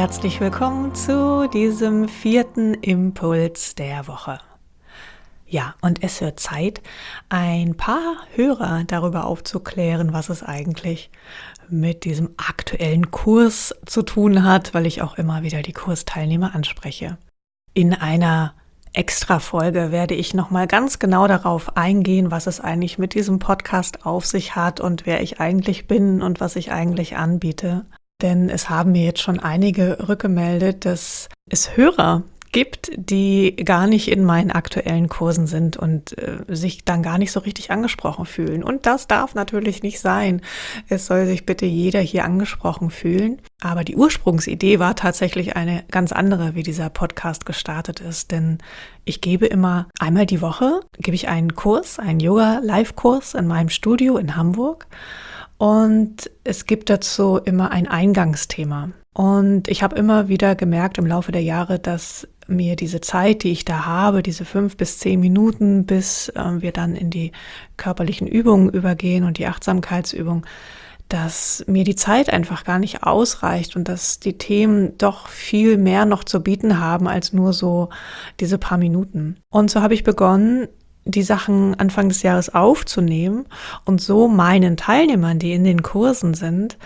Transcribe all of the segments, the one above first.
herzlich willkommen zu diesem 4. Impuls der Woche. Ja, und es wird Zeit, ein paar Hörer darüber aufzuklären, was es eigentlich mit diesem aktuellen Kurs zu tun hat, weil ich auch immer wieder die Kursteilnehmer anspreche. In einer Extra-Folge werde ich nochmal ganz genau darauf eingehen, was es eigentlich mit diesem Podcast auf sich hat und wer ich eigentlich bin und was ich eigentlich anbiete. Denn es haben mir jetzt schon einige rückgemeldet, dass es Hörer gibt, die gar nicht in meinen aktuellen Kursen sind und sich dann gar nicht so richtig angesprochen fühlen. Und das darf natürlich nicht sein. Es soll sich bitte jeder hier angesprochen fühlen. Aber die Ursprungsidee war tatsächlich eine ganz andere, wie dieser Podcast gestartet ist. Denn ich gebe immer einmal die Woche, gebe ich einen Kurs, einen Yoga-Live-Kurs in meinem Studio in Hamburg. Und es gibt dazu immer ein Eingangsthema. Und ich habe immer wieder gemerkt im Laufe der Jahre, dass mir diese Zeit, die ich da habe, diese 5 bis 10 Minuten, bis wir dann in die körperlichen Übungen übergehen und die Achtsamkeitsübung, dass mir die Zeit einfach gar nicht ausreicht und dass die Themen doch viel mehr noch zu bieten haben als nur so diese paar Minuten. Und so habe ich begonnen, die Sachen Anfang des Jahres aufzunehmen und so meinen Teilnehmern, die in den Kursen sind,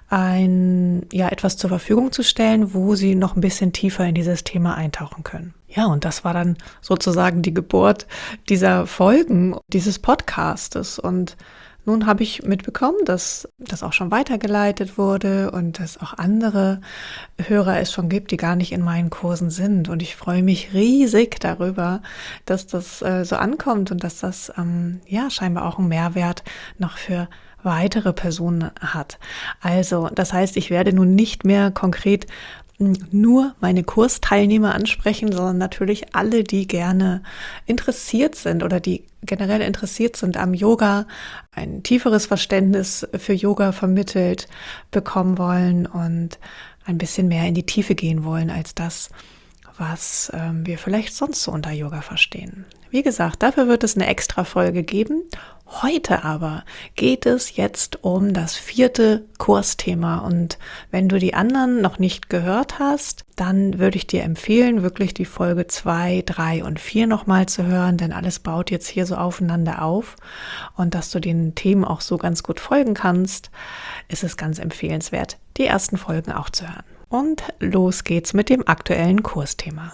etwas zur Verfügung zu stellen, wo sie noch ein bisschen tiefer in dieses Thema eintauchen können. Ja, und das war dann sozusagen die Geburt dieser Folgen, dieses Podcastes. Und nun habe ich mitbekommen, dass das auch schon weitergeleitet wurde und dass auch andere Hörer es schon gibt, die gar nicht in meinen Kursen sind. Und ich freue mich riesig darüber, dass das so ankommt und dass das scheinbar auch einen Mehrwert noch für weitere Personen hat. Also, das heißt, ich werde nun nicht mehr konkret nur meine Kursteilnehmer ansprechen, sondern natürlich alle, die gerne interessiert sind oder die generell interessiert sind am Yoga, ein tieferes Verständnis für Yoga vermittelt bekommen wollen und ein bisschen mehr in die Tiefe gehen wollen als das, was wir vielleicht sonst so unter Yoga verstehen. Wie gesagt, dafür wird es eine extra Folge geben. Heute aber geht es jetzt um das 4. Kursthema und wenn du die anderen noch nicht gehört hast, dann würde ich dir empfehlen, wirklich die Folge 2, 3 und 4 nochmal zu hören, denn alles baut jetzt hier so aufeinander auf und dass du den Themen auch so ganz gut folgen kannst, ist es ganz empfehlenswert, die ersten Folgen auch zu hören. Und los geht's mit dem aktuellen Kursthema.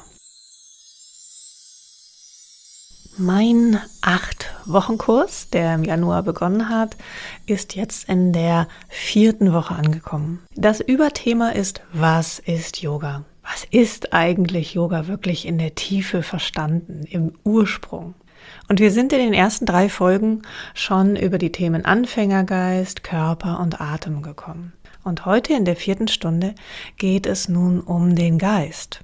Mein 8-Wochen-Kurs, der im Januar begonnen hat, ist jetzt in der 4. Woche angekommen. Das Überthema ist, was ist Yoga? Was ist eigentlich Yoga wirklich in der Tiefe verstanden, im Ursprung? Und wir sind in den ersten 3 Folgen schon über die Themen Anfängergeist, Körper und Atem gekommen. Und heute in der 4. Stunde geht es nun um den Geist.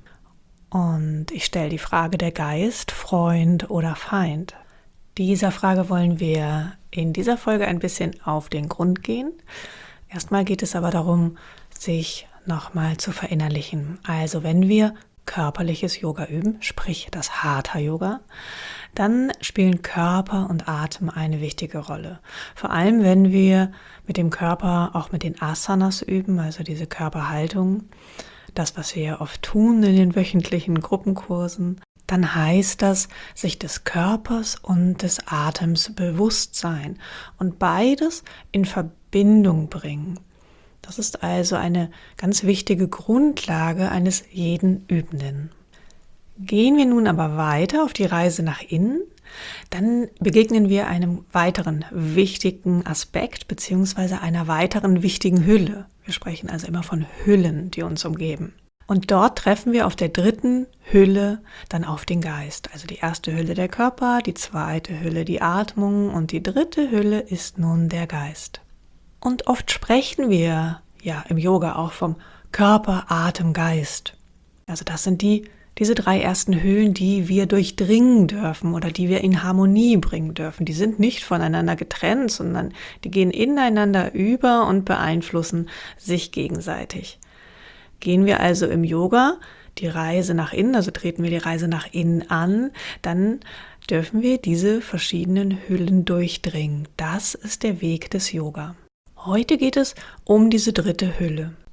Und ich stelle die Frage, der Geist, Freund oder Feind? Dieser Frage wollen wir in dieser Folge ein bisschen auf den Grund gehen. Erstmal geht es aber darum, sich nochmal zu verinnerlichen. Also wenn wir körperliches Yoga üben, sprich das Hatha-Yoga, dann spielen Körper und Atem eine wichtige Rolle. Vor allem, wenn wir mit dem Körper auch mit den Asanas üben, also diese Körperhaltung, das, was wir oft tun in den wöchentlichen Gruppenkursen, dann heißt das, sich des Körpers und des Atems bewusst sein und beides in Verbindung bringen. Das ist also eine ganz wichtige Grundlage eines jeden Übenden. Gehen wir nun aber weiter auf die Reise nach innen, dann begegnen wir einem weiteren wichtigen Aspekt bzw. einer weiteren wichtigen Hülle. Wir sprechen also immer von Hüllen, die uns umgeben. Und dort treffen wir auf der 3. Hülle dann auf den Geist. Also die erste Hülle der Körper, die 2. Hülle die Atmung und die 3. Hülle ist nun der Geist. Und oft sprechen wir ja im Yoga auch vom Körper, Atem, Geist. Also das sind diese 3 ersten Hüllen, die wir durchdringen dürfen oder die wir in Harmonie bringen dürfen. Die sind nicht voneinander getrennt, sondern die gehen ineinander über und beeinflussen sich gegenseitig. Gehen wir also im Yoga die Reise nach innen, also treten wir die Reise nach innen an, dann dürfen wir diese verschiedenen Hüllen durchdringen. Das ist der Weg des Yoga. Heute geht es um diese 3. Hülle.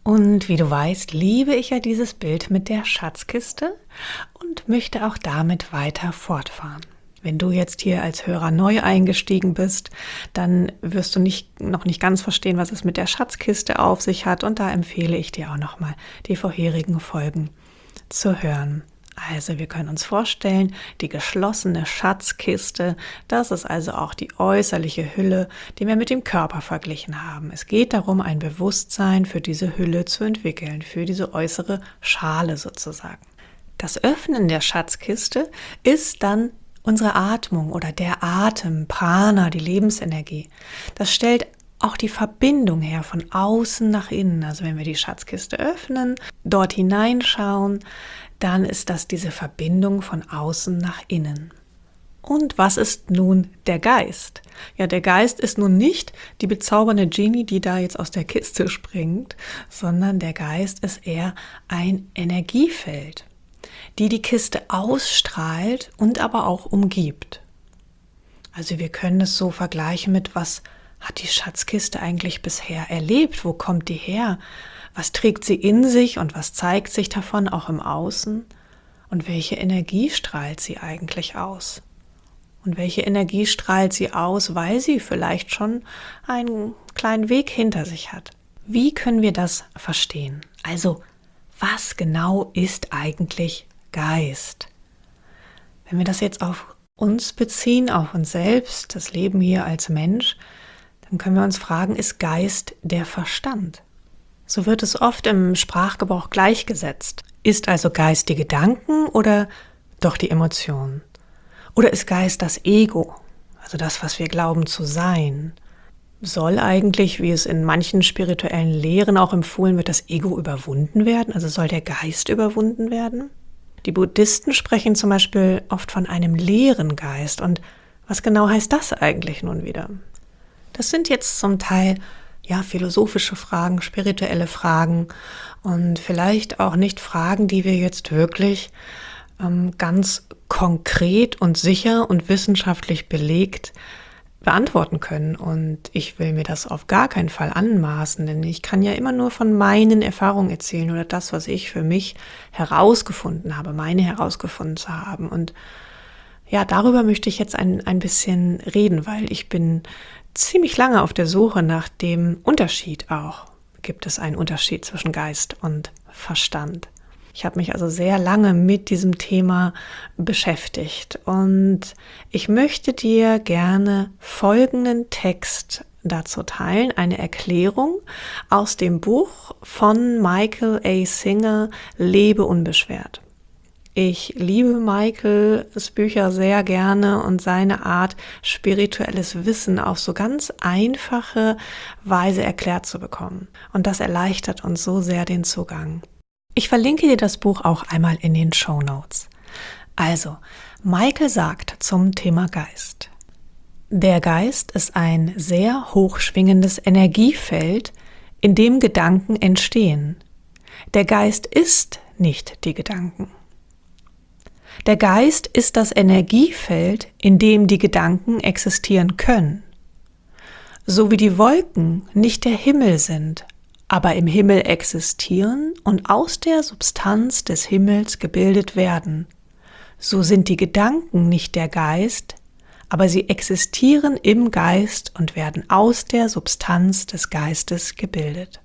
Und wie du weißt, liebe ich ja dieses Bild mit der Schatzkiste und möchte auch damit weiter fortfahren. Wenn du jetzt hier als Hörer neu eingestiegen bist, dann wirst du noch nicht ganz verstehen, was es mit der Schatzkiste auf sich hat. Und da empfehle ich dir auch nochmal die vorherigen Folgen zu hören. Also wir können uns vorstellen, die geschlossene Schatzkiste, das ist also auch die äußerliche Hülle, die wir mit dem Körper verglichen haben. Es geht darum, ein Bewusstsein für diese Hülle zu entwickeln, für diese äußere Schale sozusagen. Das Öffnen der Schatzkiste ist dann unsere Atmung oder der Atem, Prana, die Lebensenergie. Das stellt auch die Verbindung her von außen nach innen. Also wenn wir die Schatzkiste öffnen, dort hineinschauen, dann ist das diese Verbindung von außen nach innen. Und was ist nun der Geist? Ja, der Geist ist nun nicht die bezaubernde Genie, die da jetzt aus der Kiste springt, sondern der Geist ist eher ein Energiefeld, die Kiste ausstrahlt und aber auch umgibt. Also wir können es so vergleichen mit, was hat die Schatzkiste eigentlich bisher erlebt? Wo kommt die her? Was trägt sie in sich und was zeigt sich davon auch im Außen? Und welche Energie strahlt sie eigentlich aus? Und welche Energie strahlt sie aus, weil sie vielleicht schon einen kleinen Weg hinter sich hat? Wie können wir das verstehen? Also, was genau ist eigentlich Geist? Wenn wir das jetzt auf uns beziehen, auf uns selbst, das Leben hier als Mensch, dann können wir uns fragen, ist Geist der Verstand? So wird es oft im Sprachgebrauch gleichgesetzt. Ist also Geist die Gedanken oder doch die Emotionen? Oder ist Geist das Ego, also das, was wir glauben zu sein? Soll eigentlich, wie es in manchen spirituellen Lehren auch empfohlen wird, das Ego überwunden werden? Also soll der Geist überwunden werden? Die Buddhisten sprechen zum Beispiel oft von einem leeren Geist. Und was genau heißt das eigentlich nun wieder? Das sind jetzt zum Teil philosophische Fragen, spirituelle Fragen und vielleicht auch nicht Fragen, die wir jetzt wirklich ganz konkret und sicher und wissenschaftlich belegt beantworten können. Und ich will mir das auf gar keinen Fall anmaßen, denn ich kann ja immer nur von meinen Erfahrungen erzählen oder das, was ich für mich herausgefunden habe, meine herausgefunden zu haben. Und ja, darüber möchte ich jetzt ein bisschen reden, weil ich bin ziemlich lange auf der Suche nach dem Unterschied auch. Gibt es einen Unterschied zwischen Geist und Verstand? Ich habe mich also sehr lange mit diesem Thema beschäftigt und ich möchte dir gerne folgenden Text dazu teilen, eine Erklärung aus dem Buch von Michael A. Singer, Lebe unbeschwert. Ich liebe Michaels Bücher sehr gerne und seine Art, spirituelles Wissen auf so ganz einfache Weise erklärt zu bekommen. Und das erleichtert uns so sehr den Zugang. Ich verlinke dir das Buch auch einmal in den Shownotes. Also, Michael sagt zum Thema Geist: Der Geist ist ein sehr hochschwingendes Energiefeld, in dem Gedanken entstehen. Der Geist ist nicht die Gedanken. Der Geist ist das Energiefeld, in dem die Gedanken existieren können. So wie die Wolken nicht der Himmel sind, aber im Himmel existieren und aus der Substanz des Himmels gebildet werden, so sind die Gedanken nicht der Geist, aber sie existieren im Geist und werden aus der Substanz des Geistes gebildet.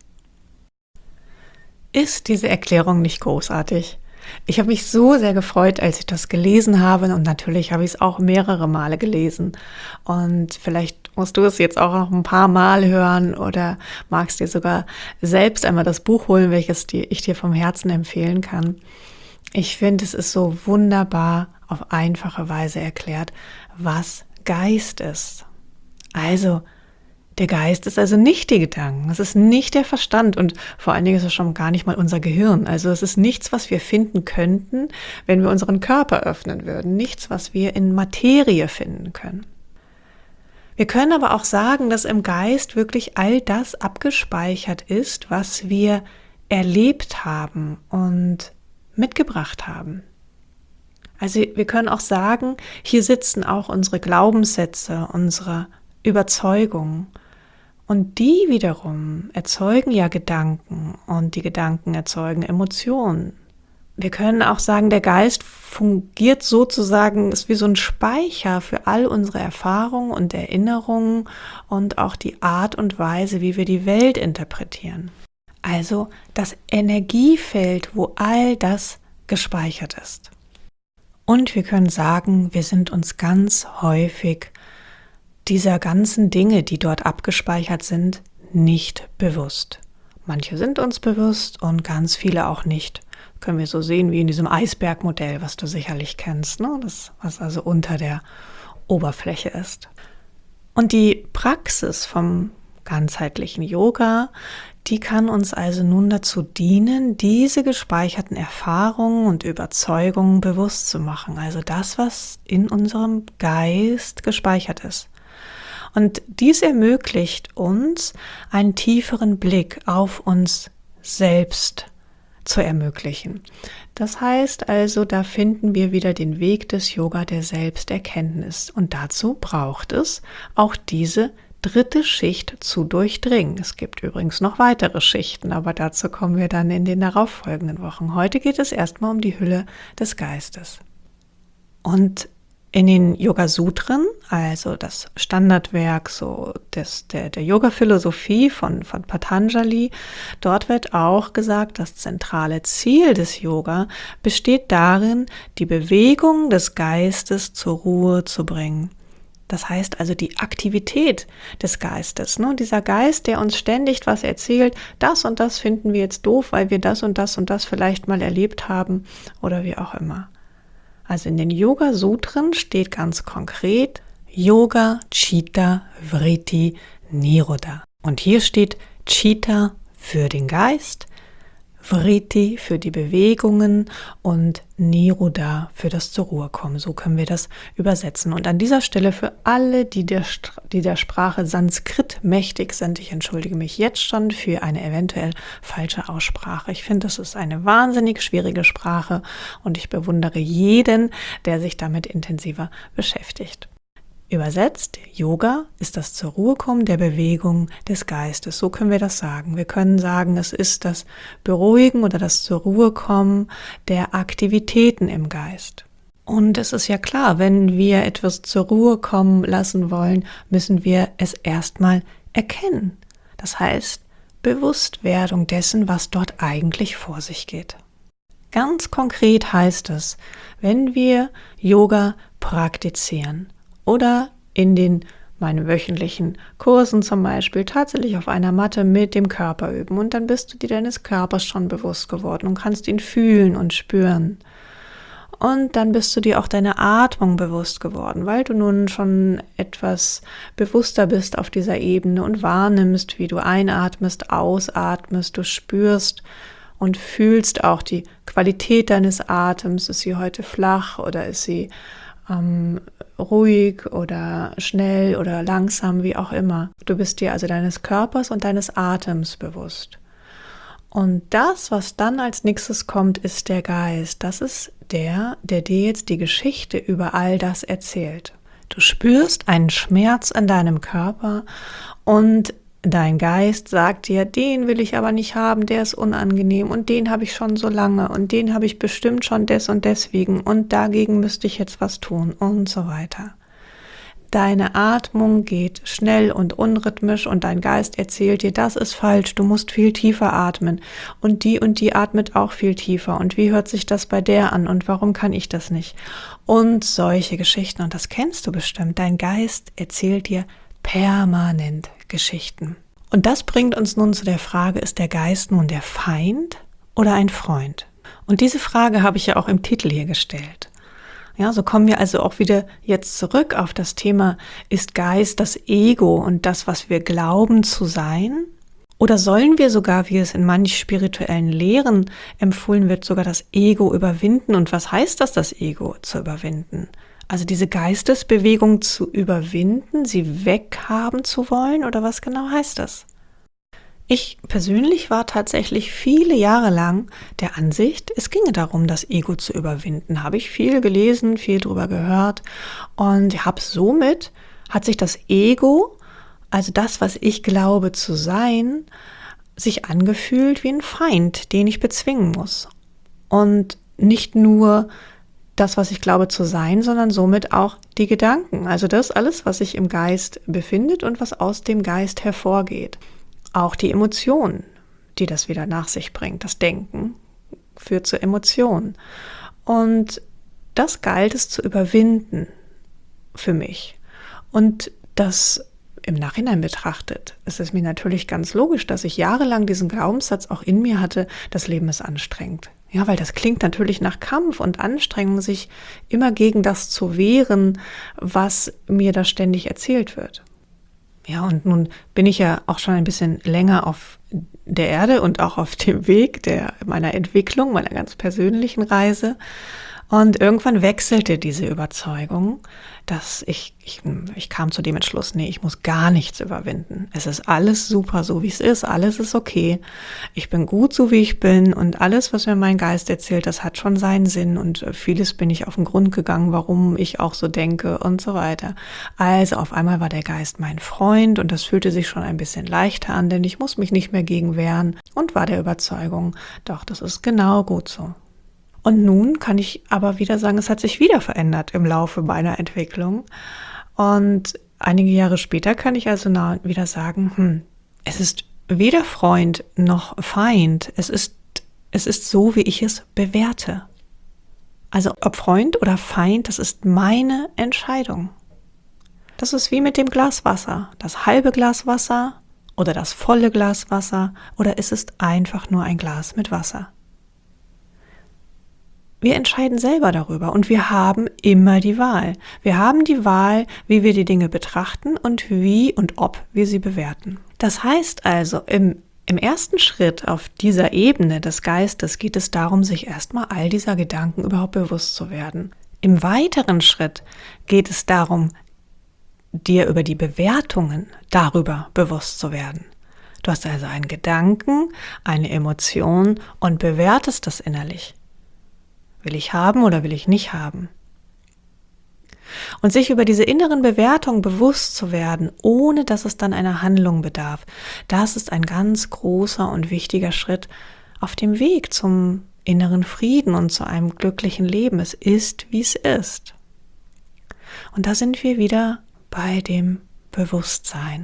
Ist diese Erklärung nicht großartig? Ich habe mich so sehr gefreut, als ich das gelesen habe, und natürlich habe ich es auch mehrere Male gelesen. Und vielleicht musst du es jetzt auch noch ein paar Mal hören oder magst dir sogar selbst einmal das Buch holen, welches ich dir vom Herzen empfehlen kann. Ich finde, es ist so wunderbar auf einfache Weise erklärt, was Geist ist. Also, der Geist ist also nicht die Gedanken, es ist nicht der Verstand und vor allen Dingen ist es schon gar nicht mal unser Gehirn. Also es ist nichts, was wir finden könnten, wenn wir unseren Körper öffnen würden. Nichts, was wir in Materie finden können. Wir können aber auch sagen, dass im Geist wirklich all das abgespeichert ist, was wir erlebt haben und mitgebracht haben. Also wir können auch sagen, hier sitzen auch unsere Glaubenssätze, unsere Überzeugungen, Und die wiederum erzeugen ja Gedanken und die Gedanken erzeugen Emotionen. Wir können auch sagen, der Geist fungiert sozusagen, ist wie so ein Speicher für all unsere Erfahrungen und Erinnerungen und auch die Art und Weise, wie wir die Welt interpretieren. Also das Energiefeld, wo all das gespeichert ist. Und wir können sagen, wir sind uns ganz häufig dieser ganzen Dinge, die dort abgespeichert sind, nicht bewusst. Manche sind uns bewusst und ganz viele auch nicht. Können wir so sehen wie in diesem Eisbergmodell, was du sicherlich kennst, ne? Das, was also unter der Oberfläche ist. Und die Praxis vom ganzheitlichen Yoga, die kann uns also nun dazu dienen, diese gespeicherten Erfahrungen und Überzeugungen bewusst zu machen. Also das, was in unserem Geist gespeichert ist. Und dies ermöglicht uns, einen tieferen Blick auf uns selbst zu ermöglichen. Das heißt also, da finden wir wieder den Weg des Yoga der Selbsterkenntnis. Und dazu braucht es auch diese dritte Schicht zu durchdringen. Es gibt übrigens noch weitere Schichten, aber dazu kommen wir dann in den darauffolgenden Wochen. Heute geht es erstmal um die Hülle des Geistes. Und in den Yoga-Sutren, also das Standardwerk so der Yoga-Philosophie von Patanjali, dort wird auch gesagt, das zentrale Ziel des Yoga besteht darin, die Bewegung des Geistes zur Ruhe zu bringen. Das heißt also die Aktivität des Geistes, ne? Dieser Geist, der uns ständig was erzählt, das und das finden wir jetzt doof, weil wir das und das und das vielleicht mal erlebt haben oder wie auch immer. Also in den Yoga-Sutren steht ganz konkret Yoga Chitta Vritti Nirodha. Und hier steht Chitta für den Geist, Vritti für die Bewegungen und Nirodha für das zur Ruhe kommen. So können wir das übersetzen. Und an dieser Stelle für alle, die der Sprache Sanskrit mächtig sind, ich entschuldige mich jetzt schon für eine eventuell falsche Aussprache. Ich finde, das ist eine wahnsinnig schwierige Sprache und ich bewundere jeden, der sich damit intensiver beschäftigt. Übersetzt, Yoga ist das zur Ruhe kommen der Bewegung des Geistes. So können wir das sagen. Wir können sagen, es ist das Beruhigen oder das zur Ruhe kommen der Aktivitäten im Geist. Und es ist ja klar, wenn wir etwas zur Ruhe kommen lassen wollen, müssen wir es erstmal erkennen. Das heißt, Bewusstwerdung dessen, was dort eigentlich vor sich geht. Ganz konkret heißt es, wenn wir Yoga praktizieren, oder in meinen wöchentlichen Kursen zum Beispiel tatsächlich auf einer Matte mit dem Körper üben. Und dann bist du dir deines Körpers schon bewusst geworden und kannst ihn fühlen und spüren. Und dann bist du dir auch deine Atmung bewusst geworden, weil du nun schon etwas bewusster bist auf dieser Ebene und wahrnimmst, wie du einatmest, ausatmest, du spürst und fühlst auch die Qualität deines Atems. Ist sie heute flach oder ist sie ruhig oder schnell oder langsam, wie auch immer. Du bist dir also deines Körpers und deines Atems bewusst. Und das, was dann als nächstes kommt, ist der Geist. Das ist der dir jetzt die Geschichte über all das erzählt. Du spürst einen Schmerz in deinem Körper und dein Geist sagt dir, den will ich aber nicht haben, der ist unangenehm und den habe ich schon so lange und den habe ich bestimmt schon des und deswegen und dagegen müsste ich jetzt was tun und so weiter. Deine Atmung geht schnell und unrhythmisch und dein Geist erzählt dir, das ist falsch, du musst viel tiefer atmen und die atmet auch viel tiefer und wie hört sich das bei der an und warum kann ich das nicht? Und solche Geschichten und das kennst du bestimmt. Dein Geist erzählt dir permanent Geschichten. Und das bringt uns nun zu der Frage, ist der Geist nun der Feind oder ein Freund? Und diese Frage habe ich ja auch im Titel hier gestellt. Ja, so kommen wir also auch wieder jetzt zurück auf das Thema, ist Geist das Ego und das, was wir glauben zu sein? Oder sollen wir sogar, wie es in manchen spirituellen Lehren empfohlen wird, sogar das Ego überwinden? Und was heißt das Ego zu überwinden? Also diese Geistesbewegung zu überwinden, sie weghaben zu wollen oder was genau heißt das? Ich persönlich war tatsächlich viele Jahre lang der Ansicht, es ginge darum, das Ego zu überwinden. Habe ich viel gelesen, viel drüber gehört und hat sich das Ego also das, was ich glaube zu sein, sich angefühlt wie ein Feind, den ich bezwingen muss. Und nicht nur das, was ich glaube zu sein, sondern somit auch die Gedanken. Also das alles, was sich im Geist befindet und was aus dem Geist hervorgeht. Auch die Emotionen, die das wieder nach sich bringt. Das Denken führt zu Emotionen. Und das galt es zu überwinden für mich. Und das im Nachhinein betrachtet, ist es mir natürlich ganz logisch, dass ich jahrelang diesen Glaubenssatz auch in mir hatte, das Leben ist anstrengend. Ja, weil das klingt natürlich nach Kampf und Anstrengung, sich immer gegen das zu wehren, was mir da ständig erzählt wird. Ja, und nun bin ich ja auch schon ein bisschen länger auf der Erde und auch auf dem Weg meiner Entwicklung, meiner ganz persönlichen Reise. Und irgendwann wechselte diese Überzeugung, dass ich kam zu dem Entschluss, nee, ich muss gar nichts überwinden. Es ist alles super, so wie es ist, alles ist okay. Ich bin gut, so wie ich bin und alles, was mir mein Geist erzählt, das hat schon seinen Sinn und vieles bin ich auf den Grund gegangen, warum ich auch so denke und so weiter. Also auf einmal war der Geist mein Freund und das fühlte sich schon ein bisschen leichter an, denn ich muss mich nicht mehr gegen wehren und war der Überzeugung, doch, das ist genau gut so. Und nun kann ich aber wieder sagen, es hat sich wieder verändert im Laufe meiner Entwicklung. Und einige Jahre später kann ich also wieder sagen, es ist weder Freund noch Feind. Es ist so, wie ich es bewerte. Also ob Freund oder Feind, das ist meine Entscheidung. Das ist wie mit dem Glas Wasser. Das halbe Glas Wasser oder das volle Glas Wasser oder es ist einfach nur ein Glas mit Wasser. Wir entscheiden selber darüber und wir haben immer die Wahl. Wir haben die Wahl, wie wir die Dinge betrachten und wie und ob wir sie bewerten. Das heißt also, im ersten Schritt auf dieser Ebene des Geistes geht es darum, sich erstmal all dieser Gedanken überhaupt bewusst zu werden. Im weiteren Schritt geht es darum, dir über die Bewertungen darüber bewusst zu werden. Du hast also einen Gedanken, eine Emotion und bewertest das innerlich. Will ich haben oder will ich nicht haben? Und sich über diese inneren Bewertungen bewusst zu werden, ohne dass es dann einer Handlung bedarf, das ist ein ganz großer und wichtiger Schritt auf dem Weg zum inneren Frieden und zu einem glücklichen Leben. Es ist, wie es ist. Und da sind wir wieder bei dem Bewusstsein.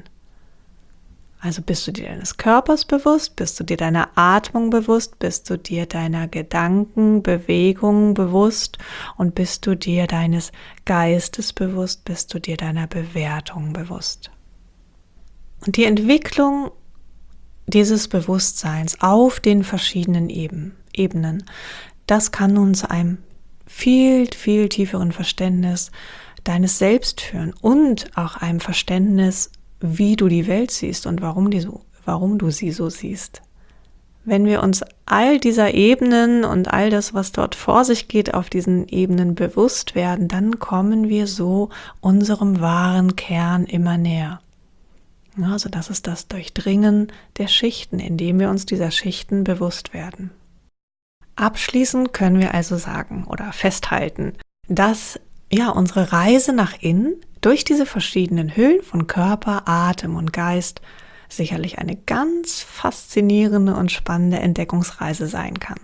Also bist du dir deines Körpers bewusst, bist du dir deiner Atmung bewusst, bist du dir deiner Gedanken, Bewegungen bewusst und bist du dir deines Geistes bewusst, bist du dir deiner Bewertung bewusst. Und die Entwicklung dieses Bewusstseins auf den verschiedenen Ebenen, das kann nun zu einem viel, viel tieferen Verständnis deines Selbst führen und auch einem Verständnis, wie du die Welt siehst und warum du sie so siehst. Wenn wir uns all dieser Ebenen und all das, was dort vor sich geht, auf diesen Ebenen bewusst werden, dann kommen wir so unserem wahren Kern immer näher. Also das ist das Durchdringen der Schichten, indem wir uns dieser Schichten bewusst werden. Abschließend können wir also sagen oder festhalten, dass unsere Reise nach innen durch diese verschiedenen Hüllen von Körper, Atem und Geist sicherlich eine ganz faszinierende und spannende Entdeckungsreise sein kann.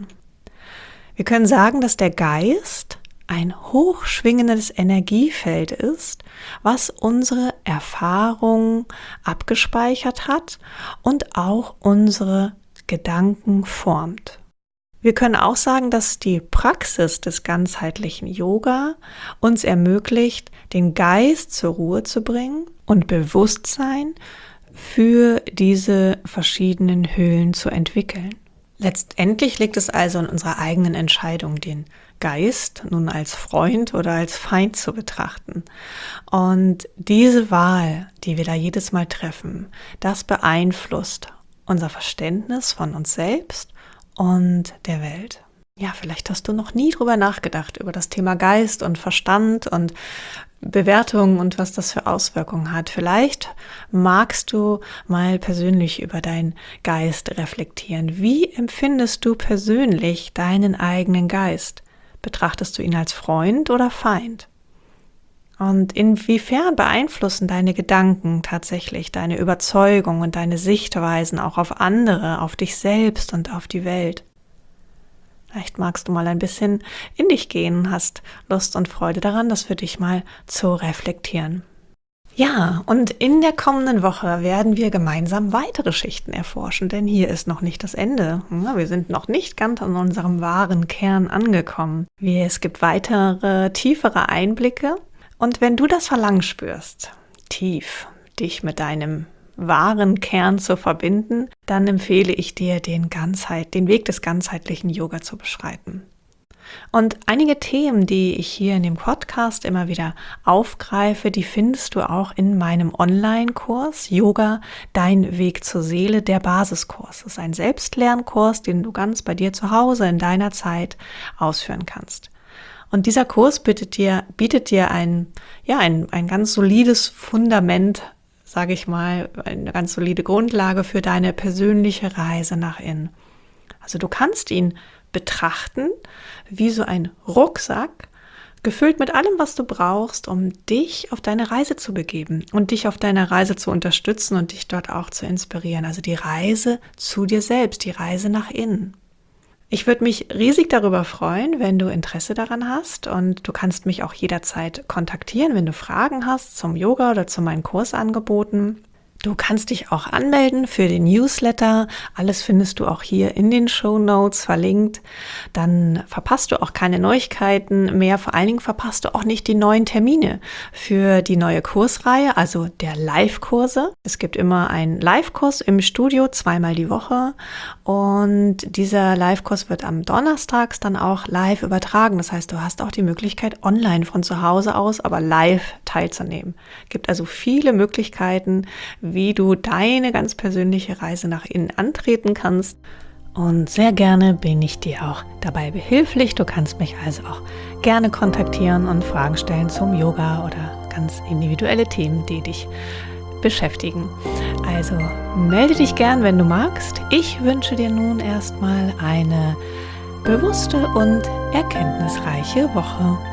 Wir können sagen, dass der Geist ein hochschwingendes Energiefeld ist, was unsere Erfahrungen abgespeichert hat und auch unsere Gedanken formt. Wir können auch sagen, dass die Praxis des ganzheitlichen Yoga uns ermöglicht, den Geist zur Ruhe zu bringen und Bewusstsein für diese verschiedenen Hüllen zu entwickeln. Letztendlich liegt es also in unserer eigenen Entscheidung, den Geist nun als Freund oder als Feind zu betrachten. Und diese Wahl, die wir da jedes Mal treffen, das beeinflusst unser Verständnis von uns selbst und der Welt. Ja, vielleicht hast du noch nie drüber nachgedacht, über das Thema Geist und Verstand und Bewertungen und was das für Auswirkungen hat. Vielleicht magst du mal persönlich über deinen Geist reflektieren. Wie empfindest du persönlich deinen eigenen Geist? Betrachtest du ihn als Freund oder Feind? Und inwiefern beeinflussen deine Gedanken tatsächlich deine Überzeugung und deine Sichtweisen auch auf andere, auf dich selbst und auf die Welt? Vielleicht magst du mal ein bisschen in dich gehen und hast Lust und Freude daran, das für dich mal zu reflektieren. Ja, und in der kommenden Woche werden wir gemeinsam weitere Schichten erforschen, denn hier ist noch nicht das Ende. Ja, wir sind noch nicht ganz an unserem wahren Kern angekommen. Es gibt weitere, tiefere Einblicke. Und wenn du das Verlangen spürst, tief dich mit deinem wahren Kern zu verbinden, dann empfehle ich dir, den Weg des ganzheitlichen Yoga zu beschreiten. Und einige Themen, die ich hier in dem Podcast immer wieder aufgreife, die findest du auch in meinem Online-Kurs Yoga, dein Weg zur Seele, der Basiskurs. Das ist ein Selbstlernkurs, den du ganz bei dir zu Hause in deiner Zeit ausführen kannst. Und dieser Kurs bietet dir ein ganz solides Fundament, sage ich mal, eine ganz solide Grundlage für deine persönliche Reise nach innen. Also du kannst ihn betrachten wie so ein Rucksack, gefüllt mit allem, was du brauchst, um dich auf deine Reise zu begeben und dich auf deiner Reise zu unterstützen und dich dort auch zu inspirieren. Also die Reise zu dir selbst, die Reise nach innen. Ich würde mich riesig darüber freuen, wenn du Interesse daran hast, und du kannst mich auch jederzeit kontaktieren, wenn du Fragen hast zum Yoga oder zu meinen Kursangeboten. Du kannst dich auch anmelden für den Newsletter. Alles findest du auch hier in den Shownotes verlinkt. Dann verpasst du auch keine Neuigkeiten mehr. Vor allen Dingen verpasst du auch nicht die neuen Termine für die neue Kursreihe, also der Live-Kurse. Es gibt immer einen Live-Kurs im Studio, 2-mal die Woche. Und dieser Live-Kurs wird am Donnerstags dann auch live übertragen. Das heißt, du hast auch die Möglichkeit, online von zu Hause aus, aber live teilzunehmen. Es gibt also viele Möglichkeiten, wie du deine ganz persönliche Reise nach innen antreten kannst. Und sehr gerne bin ich dir auch dabei behilflich. Du kannst mich also auch gerne kontaktieren und Fragen stellen zum Yoga oder ganz individuelle Themen, die dich beschäftigen. Also melde dich gern, wenn du magst. Ich wünsche dir nun erstmal eine bewusste und erkenntnisreiche Woche.